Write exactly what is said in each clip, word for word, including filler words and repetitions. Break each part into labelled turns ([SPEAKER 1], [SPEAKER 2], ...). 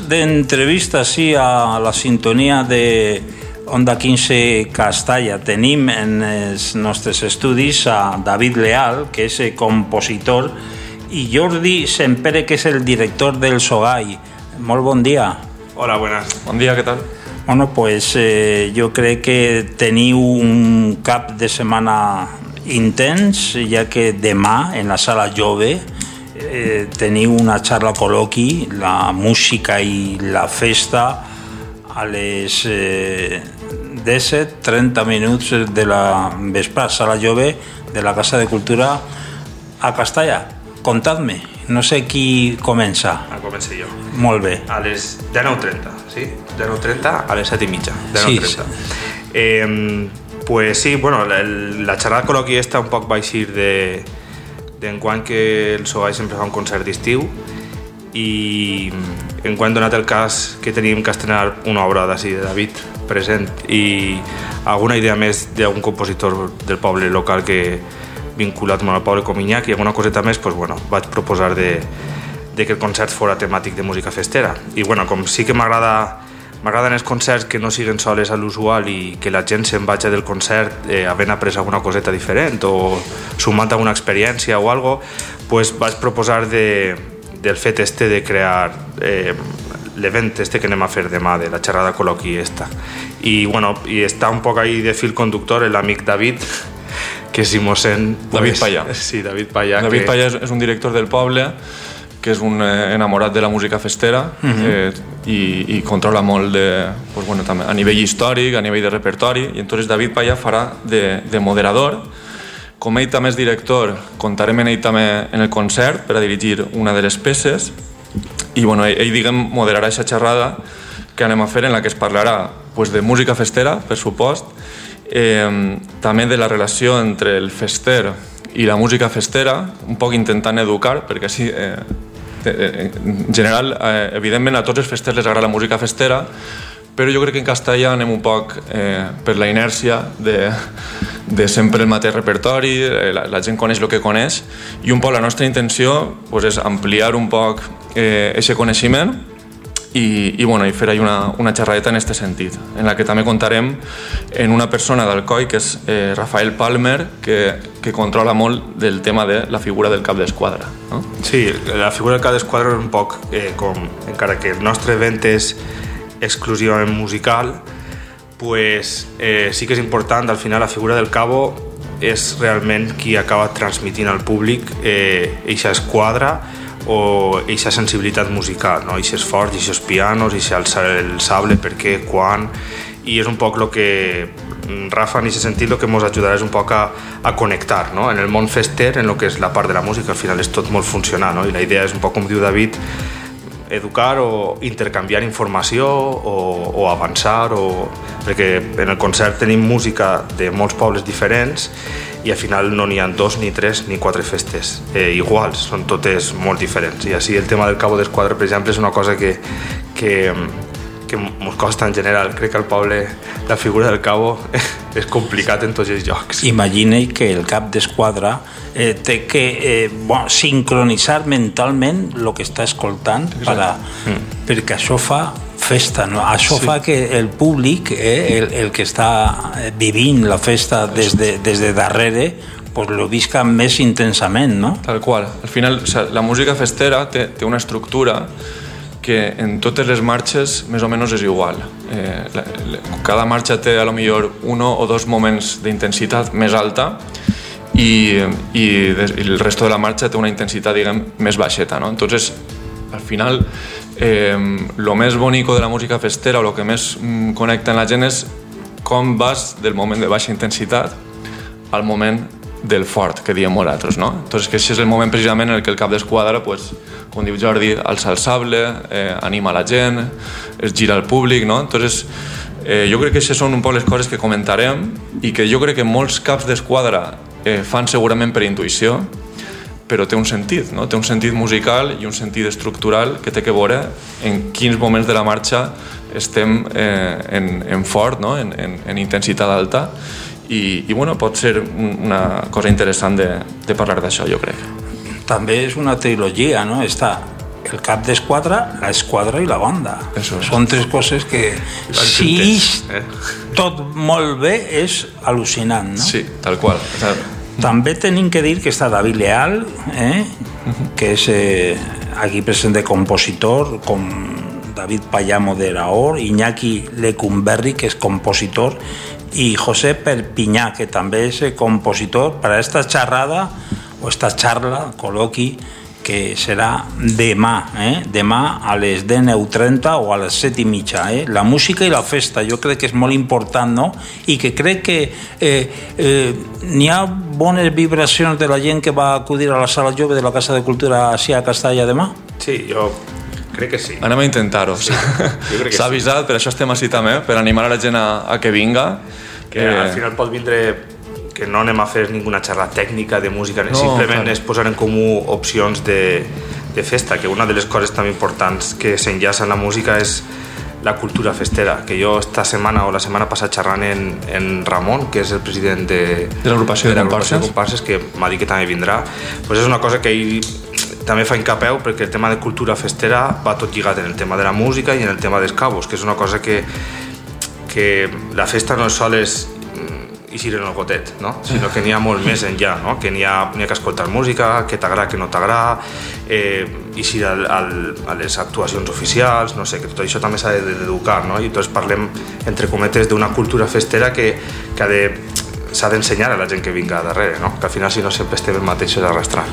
[SPEAKER 1] d'entrevista sí, a la sintonia de Onda quinze Castalla. Tenim en els nostres estudis a David Leal, que és el compositor, i Jordi Sempere, que és el director del Sogall. Molt bon dia.
[SPEAKER 2] Hola, buenas.
[SPEAKER 3] Bon dia, què tal?
[SPEAKER 1] Bueno, pues eh, jo crec que teniu un cap de setmana intens, ja que demà en la Sala Jove eh, teniu una xarra col·loqui, la música i la festa a les eh, disset trenta minuts de la vesprada, Sala Jove de la Casa de Cultura a Castalla. Contadme, no sé qui comença.
[SPEAKER 2] Ah, començo jo.
[SPEAKER 1] Molt bé.
[SPEAKER 2] A les dinou trenta, sí? dinou trenta a les set i mitja.
[SPEAKER 1] Sí,
[SPEAKER 2] sí. Eh, pues sí, bueno, la, la xerrada col·loqui esta un poc va eixir de d'enguany que el Sogall sempre fa un concert d'estiu i enguany donat el cas que tenim que estrenar una obra d'ací de David present i alguna idea més d'un compositor del poble local que vinculat molt al poble com Iñak i alguna coseta més, pues, bueno, vaig proposar de, de que el concert fora temàtic de música festera. I bueno, com sí que m'agrada m'agraden els concerts que no siguen soles a l'usual i que la gent se'n vagi del concert eh, havent après alguna coseta diferent o sumant alguna experiència o algo, pues vaig proposar de, del fet este de crear eh, l'event este que anem a fer demà de la xerrada col·loqui esta. I bueno, i està un poc ahí de fil conductor l'amic David, que si mossèn... Pues,
[SPEAKER 3] David Pallà.
[SPEAKER 2] Sí, David Pallà.
[SPEAKER 3] David
[SPEAKER 2] que...
[SPEAKER 3] Pallà és, és un director del poble que és un eh, enamorat de la música festera uh-huh. eh, i, i controla molt de, pues, bueno, també, a nivell històric, a nivell de repertori, i entonces David Pallà farà de, de moderador. Com ell també és director, comptarem en ell també en el concert per a dirigir una de les peces i bueno, ell, ell diguem, moderarà aquesta xerrada que anem a fer en la que es parlarà pues, de música festera, per supost, eh, també de la relació entre el fester i la música festera, un poc intentant educar, perquè així, eh, en general, eh, evidentment a tots els festers les agrada la música festera, però jo crec que en castellà anem un poc eh, per la inèrcia de, de sempre el mateix repertori, eh, la, la gent coneix el que coneix, i un poc la nostra intenció pues, és ampliar un poc aquest eh, coneixement i, i, bueno, i fer una, una xerradeta en aquest sentit, en la que també contarem en una persona d'Alcoi, que és eh, Rafael Palmer, que, que controla molt del tema de la figura del cap d'esquadra. No?
[SPEAKER 2] Sí, la figura del cap d'esquadra és un poc eh, com, encara que el nostre event és exclusivament musical, pues, eh, sí que és important, al final la figura del cabo és realment qui acaba transmitint al públic eh, eixa esquadra o eixa sensibilitat musical, no? Eixes forts, eixos pianos, eixa alçar el sable, per què, quan, i és un poc el que Rafa, en aquest sentit, el que ens ajudarà és un poc a, a connectar, no? En el món fester, en el que és la part de la música, al final és tot molt funcional, no? I la idea és un poc, com diu David, educar o intercanviar informació o, o avançar, o... perquè en el concert tenim música de molts pobles diferents i al final no n'hi ha dos, ni tres, ni quatre festes eh, iguals, són totes molt diferents. I així el tema del cabo d'esquadra, per exemple, és una cosa que, que, que ens costa en general. Crec que al poble la figura del cabo és complicat en tots els llocs.
[SPEAKER 1] Imagina que el cap d'esquadra eh, té que eh, bueno, sincronitzar mentalment el que està escoltant para, mm. perquè això fa festa, no? Això sí. Fa que el públic, eh, el, el que està vivint la festa des de, des de darrere, pues lo visca més intensament, no?
[SPEAKER 3] Tal qual. Al final, o sea, la música festera té, té una estructura que en totes les marxes més o menys és igual. Eh, la, la, cada marxa té a lo millor uno o dos moments d'intensitat més alta i, i, des, i el resto de la marxa té una intensitat, diguem, més baixeta, no? Entonces, al final, eh, lo més bonico de la música festera o lo que més mm, connecta en la gent és com vas del moment de baixa intensitat al moment del fort, que diem nosaltres, no? Entonces, que això és el moment precisament en el que el cap d'esquadra, pues, com diu Jordi, alça el sable, eh, anima la gent, es gira al públic, no? Entonces, eh, jo crec que això són un poc les coses que comentarem i que jo crec que molts caps d'esquadra eh, fan segurament per intuïció, però té un sentit, no? Té un sentit musical i un sentit estructural que té que veure en quins moments de la marxa estem eh, en, en fort, no? en, en, en intensitat alta, i, i bueno, pot ser una cosa interessant de, de parlar d'això, jo crec.
[SPEAKER 1] També és una trilogia, no? Està el cap d'esquadra, l'esquadra i la banda.
[SPEAKER 3] Eso
[SPEAKER 1] Són tres coses que, si és
[SPEAKER 2] eh?
[SPEAKER 1] tot molt bé, és al·lucinant, no?
[SPEAKER 3] Sí, tal qual. O sea,
[SPEAKER 1] també tenim que dir que està David Leal, eh? que és eh, aquí present de compositor, com David Payá moderador, Iñaki Lecumberri, que és compositor, i José Perpiñá, que també és compositor per a esta xerrada o esta charla, col·loqui, que serà demà, eh? demà a les dinou trenta o a les set i mitja. Eh? La música i la festa, jo crec que és molt important, no? I que crec que eh, eh, n'hi ha bones vibracions de la gent que va acudir a la sala jove de la Casa de Cultura així a Castalla demà?
[SPEAKER 2] Sí, jo crec que sí.
[SPEAKER 3] Anem a intentar-ho.
[SPEAKER 2] Sí,
[SPEAKER 3] S'ha
[SPEAKER 2] sí.
[SPEAKER 3] avisat, per això estem així també, per animar a la gent a, a que vinga.
[SPEAKER 2] Que eh... al final pot vindre que no anem a fer ninguna xerrada tècnica de música, no, simplement clar. És posar en comú opcions de, de festa, que una de les coses també importants que s'enllaça en la música és la cultura festera, que jo esta setmana o la setmana passada xerrant en, en Ramon, que és el president de,
[SPEAKER 3] de l'agrupació de, de,
[SPEAKER 2] de comparses, que m'ha dit que també vindrà, pues és una cosa que ell també fa incapeu, perquè el tema de cultura festera va tot lligat en el tema de la música i en el tema dels cabos, que és una cosa que, que la festa no és sols eixir en el gotet, no? Sinó que n'hi ha molt més enllà, no? Que n'hi ha, n'hi ha que escoltar música, que t'agrada, que no t'agrada, eh, eixir al, al, a les actuacions oficials, no sé, que tot això també s'ha d'educar, no? I tots parlem, entre cometes, d'una cultura festera que, que ha de, s'ha d'ensenyar a la gent que vinga darrere, no? Que al final, si no, sempre estem els mateixos arrastrant.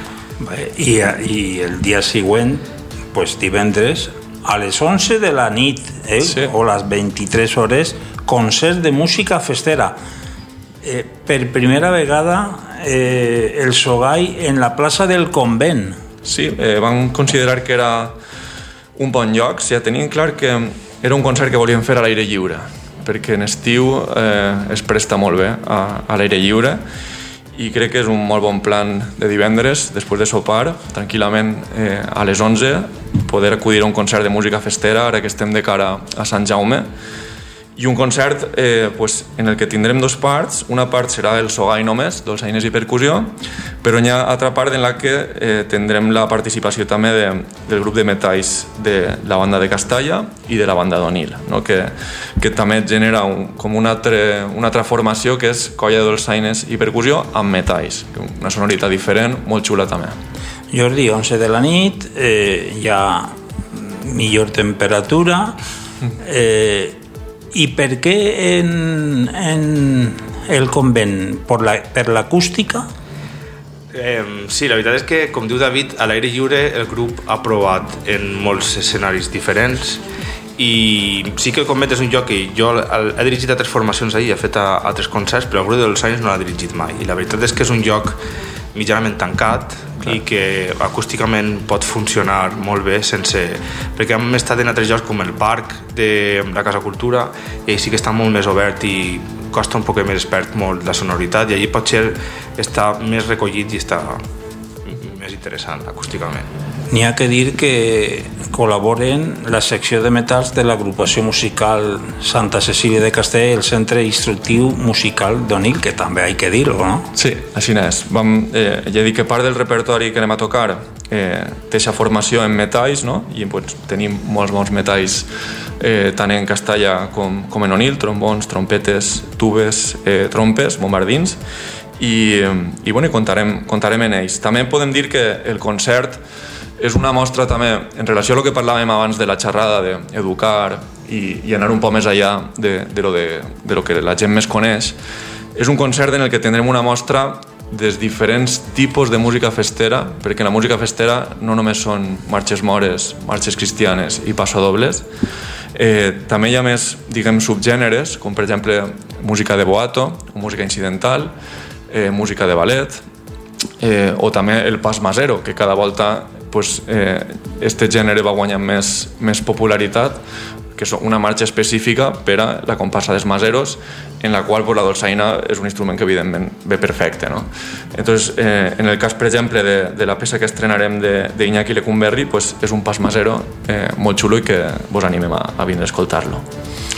[SPEAKER 1] I, I el dia següent, pues, divendres, a les onze de la nit, eh? Sí. O les vint-i-tres hores, concert de música festera. Eh, per primera vegada eh, el Sogai en la plaça del Convent.
[SPEAKER 3] Sí, eh, vam considerar que era un bon lloc, ja tenien clar que era un concert que volíem fer a l'aire lliure, perquè en estiu eh, es presta molt bé a, a l'aire lliure, i crec que és un molt bon plan de divendres, després de sopar, tranquil·lament eh, a les onze, poder acudir a un concert de música festera, ara que estem de cara a Sant Jaume, i un concert eh, pues, en el que tindrem dos parts. Una part serà el Sogai només, dolçaines i percussió, però hi ha altra part en la que eh, tindrem la participació també de, del grup de metalls de la banda de Castalla i de la banda d'Onil, no? que, que també genera un, com una, altre, una altra formació, que és colla de dolçaines i percussió amb metalls, una sonoritat diferent, molt xula també.
[SPEAKER 1] Jordi, onze de la nit, eh, hi ha millor temperatura, eh, i per què en, en el convent? Per la, per l'acústica?
[SPEAKER 2] Eh, sí, la veritat és que, com diu David, a l'aire lliure el grup ha provat en molts escenaris diferents, i sí que el convent és un lloc que jo he dirigit a tres formacions ahir, he fet a, a tres concerts, però el grup de dolçaines no l'ha dirigit mai, i la veritat és que és un lloc mitjanament tancat, clar, i que acústicament pot funcionar molt bé sense... perquè hem estat en altres llocs com el parc de la Casa Cultura, i ahí sí que està molt més obert i costa un poc més expert molt la sonoritat, i allí potser està més recollit i està més interessant acústicament.
[SPEAKER 1] N'hi ha que dir que col·laboren la secció de metalls de l'agrupació musical Santa Cecília de Castell i el Centre Instructiu Musical d'Onil, que també hay que dir-ho, no?
[SPEAKER 3] Sí, així és. Vam, eh, ja dic que part del repertori que anem a tocar eh, té aquesta formació en metalls, no? I pues, tenim molts bons metalls eh, tant en Castalla com, com en Onil, trombons, trompetes, tubes, eh, trompes, bombardins, i, i, bueno, i contarem, contarem en ells. També podem dir que el concert és una mostra també, en relació a lo que parlàvem abans de la xerrada, d'educar i, i anar un poc més allà de, de, lo de, de lo que la gent més coneix. És un concert en el que tindrem una mostra dels diferents tipus de música festera, perquè la música festera no només són marxes mores, marxes cristianes i passodobles, eh, també hi ha més, diguem, subgèneres, com per exemple música de boato, música incidental, eh, música de ballet, eh, o també el pas masero, que cada volta pues, eh, este gènere va guanyant més, més popularitat, que és una marxa específica per a la comparsa dels maseros, en la qual pues, la dolçaina és un instrument que evidentment ve perfecte, no? Entonces, eh, en el cas, per exemple, de, de la peça que estrenarem d'Iñaki Lecumberri, pues, és un pas masero eh, molt xulo i que vos animem a, a vindre a escoltar-lo.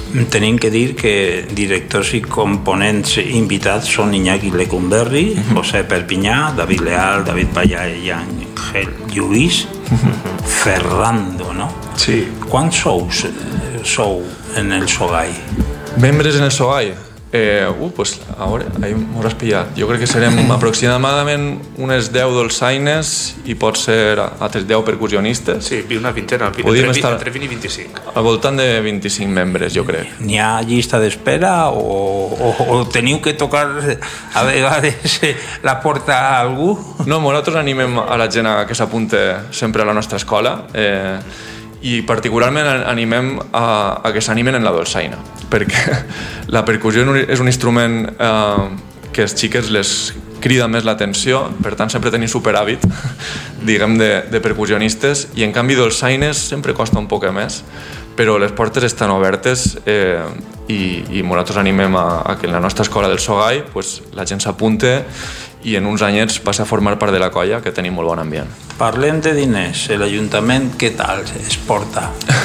[SPEAKER 1] Tenim que dir que directors i components invitats són Iñaki Lecumberri, uh-huh. José Perpinyà, David Leal, David Pallà i Ángel Lluís, uh-huh. Ferrando, no?
[SPEAKER 3] Sí.
[SPEAKER 1] Quants sous sou en el Sogai?
[SPEAKER 3] Membres en el Sogai? Eh, uh, pues a veure, ahí m'ho has pillat. Jo crec que serem aproximadament unes deu dolçaines i pot ser altres deu percussionistes.
[SPEAKER 2] Sí, una vintena, entre, estar entre vint i vint-i-cinc.
[SPEAKER 3] Al voltant de vint-i-cinc membres, jo crec.
[SPEAKER 1] N'hi ha llista d'espera o, o, o teniu que tocar a vegades la porta a algú?
[SPEAKER 3] No, nosaltres animem a la gent a que s'apunte sempre a la nostra escola, eh, i particularment animem a, a que s'animen en la dolçaina, perquè la percussió és un instrument eh, que als xiques les crida més l'atenció, per tant sempre tenim superàvit, diguem, de, de percussionistes, i en canvi dolçaines sempre costa un poc més, però les portes estan obertes, eh, i, i nosaltres animem a, a que en la nostra escola del Sogai pues, la gent s'apunte i en uns anyets passa a formar part de la colla, que tenim molt bon ambient.
[SPEAKER 1] Parlem de diners. L'Ajuntament què tal es porta?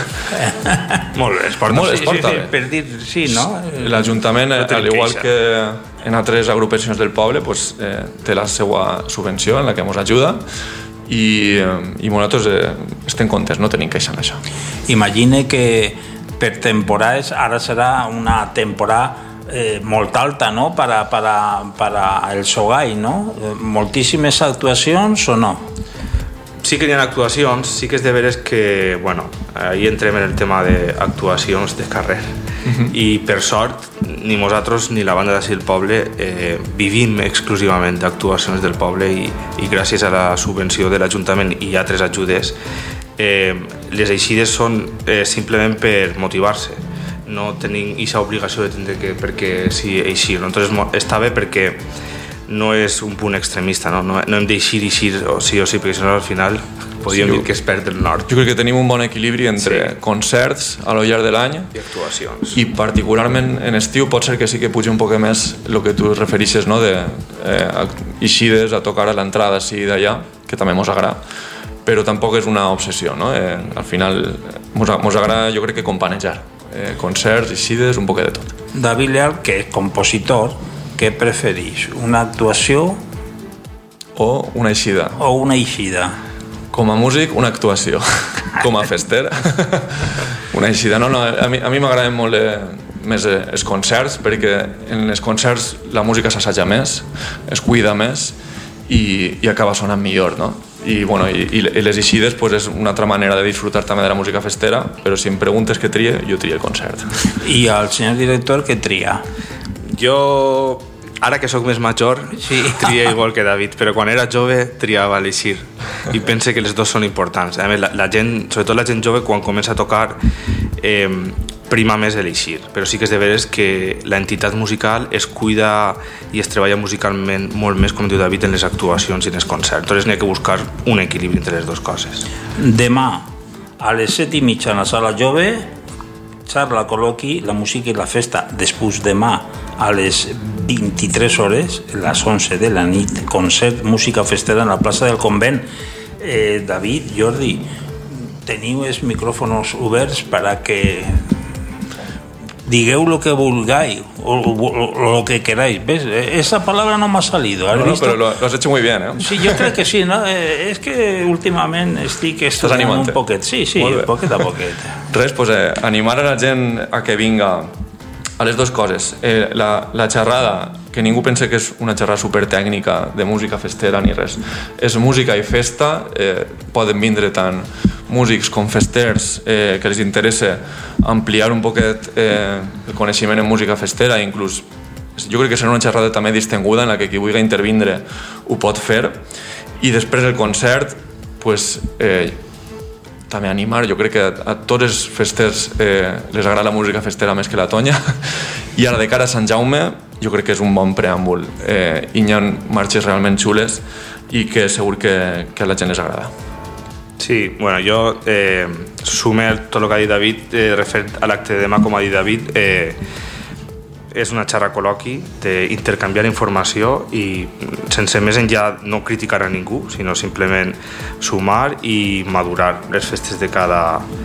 [SPEAKER 2] Molt bé, es porta.
[SPEAKER 3] Molt,
[SPEAKER 2] sí,
[SPEAKER 3] es porta
[SPEAKER 2] sí,
[SPEAKER 3] bé.
[SPEAKER 2] Sí,
[SPEAKER 1] per dir, sí, no?
[SPEAKER 3] L'Ajuntament,
[SPEAKER 2] no
[SPEAKER 3] al igual que en altres agrupacions del poble, pues, eh, té la seva subvenció en la que ens ajuda, i, i nosaltres eh, estem contents, no tenim queixa en això.
[SPEAKER 1] Imagine que per temporades, ara serà una temporada Eh, molt alta, ¿no? Para, para, para el Sogai, ¿no? Moltíssimes actuacions o no?
[SPEAKER 2] Sí que hi ha actuacions, sí que és de veres que, bueno, ahí entrem en el tema d'actuacions de carrer. Uh-huh. I per sort, ni nosaltres ni la banda d'ací del poble eh, vivim exclusivament d'actuacions del poble, i, i gràcies a la subvenció de l'Ajuntament i altres ajudes, eh, les eixides són eh, simplement per motivar-se. No tenim aquesta obligació de tindre que, perquè sí, eixir. Entonces està bé perquè no és un punt extremista, no, no, no hem d'eixir i eixir o sí o sí, perquè si no al final podríem sí, dir que es perd el nord.
[SPEAKER 3] Jo crec que tenim un bon equilibri entre sí. concerts a lo llarg de l'any
[SPEAKER 2] i actuacions.
[SPEAKER 3] I particularment en estiu pot ser que sí que pugi un poc més el que tu referixes, no? De eh, eixides a tocar a l'entrada sí d'allà, que també mos agrada, però tampoc és una obsessió, no? Eh, al final mos, mos agrada, jo crec que companejar. Eh, concerts, eixides, un poc de tot.
[SPEAKER 1] David Leal, que és compositor, què preferís? Una actuació
[SPEAKER 3] o una eixida?
[SPEAKER 1] O una eixida?
[SPEAKER 3] Com a músic, una actuació. Com a fester, una eixida. No, no, a mi, a mi m'agraden molt eh, més eh, els concerts, perquè en els concerts la música s'assaja més, es cuida més i, i acaba sonant millor, no? I, bueno, i, i les eixides pues, és una altra manera de disfrutar també de la música festera, però si em preguntes què tria, jo tria el concert.
[SPEAKER 1] I el senyor director què tria?
[SPEAKER 2] Jo, ara que sóc més major, sí. tria igual que David, però quan era jove triava l'eixir, i pense que les dues són importants. A més, la, la gent, sobretot la gent jove, quan comença a tocar eh, prima més l'eixir, però sí que és de veres que l'entitat musical es cuida i es treballa musicalment molt més, com diu David, en les actuacions i en els concerts. Entonces n'hi ha que buscar un equilibri entre les dues coses.
[SPEAKER 1] Demà a les set i mitja en la sala jove, xarra, col·loqui, la música i la festa. Després demà a les vint-i-tres hores, les onze de la nit, concert, música festera en la plaça del Convent. Eh, David, Jordi, teniu els micròfons oberts per a que digueu lo que vulgáis o, o, o lo que queráis. ¿Ves? Esa palabra no me ha salido. ¿Has
[SPEAKER 3] no, no,
[SPEAKER 1] visto?
[SPEAKER 3] pero lo, lo has hecho muy bien, ¿eh?
[SPEAKER 1] Sí, yo creo que sí, ¿no? Eh, es que últimamente estic estudiant un poquet. Sí, sí, poquet a poquet.
[SPEAKER 3] Res, pues eh, animar a la gent a que vinga a les dues coses. Eh, la, la xerrada, que ningú pense que és una xerrada supertècnica de música festera ni res. És música i festa, eh, poden vindre tant músics com festers eh, que els interessa ampliar un poquet eh, el coneixement en música festera, inclús jo crec que serà una xerrada també distinguda en la que qui vulgui intervindre ho pot fer, i després el concert pues, eh, també animar, jo crec que a, a tots els festers eh, les agrada la música festera més que la tonya, i ara de cara a Sant Jaume jo crec que és un bon preàmbul, eh, i hi ha marxes realment xules i que segur que, que a la gent les agrada.
[SPEAKER 2] Sí, bueno, jo eh, sume tot el que ha dit David eh, referent a l'acte de demà, com ha dit David, eh, és una xarra col·loqui d'intercanviar informació i sense més enllà no criticar a ningú, sinó simplement sumar i madurar les festes de cada,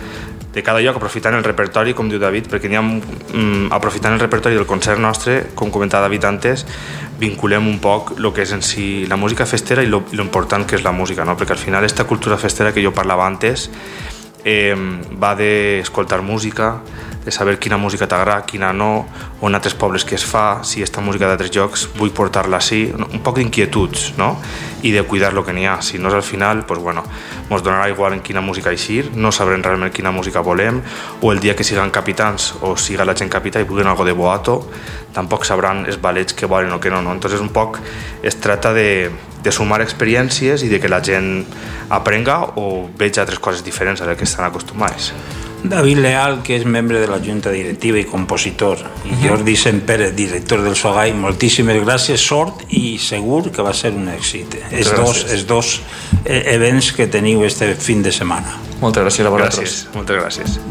[SPEAKER 2] de cada lloc, aprofitant el repertori, com diu David, perquè n'hi ha, mm, aprofitant el repertori del concert nostre, com comentava David antes, vinculem un poc el que és en si la música festera i lo, lo important que és la música, no? Perquè al final esta cultura festera que jo parlava antes eh, va d'escoltar música, de saber quina música t'agrada, quina no, on altres pobles que es fa, si esta música d'altres llocs vull portar-la així, un poc d'inquietuds, no? I de cuidar lo que n'hi ha. Si no és al final, pues bueno, mos donarà igual en quina música eixir, no sabrem realment quina música volem, o el dia que siguen capitans o siga la gent capità i vulguin algo de boato, tampoc sabran els ballets que volen o que no, no? Entonces un poc es tracta de, de sumar experiències i de que la gent aprenga o veja altres coses diferents a les que estan acostumades.
[SPEAKER 1] David Leal, que és membre de la Junta Directiva i compositor, i Jordi Sempere, director del Sogai, moltíssimes gràcies, sort i segur que va ser un èxit. Els dos, els dos events que teniu este fin de setmana.
[SPEAKER 3] Moltes gràcies a vosaltres.
[SPEAKER 2] Gràcies, moltes gràcies.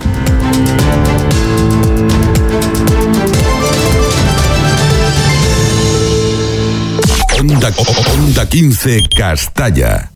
[SPEAKER 4] Onda, Onda quince Castalla.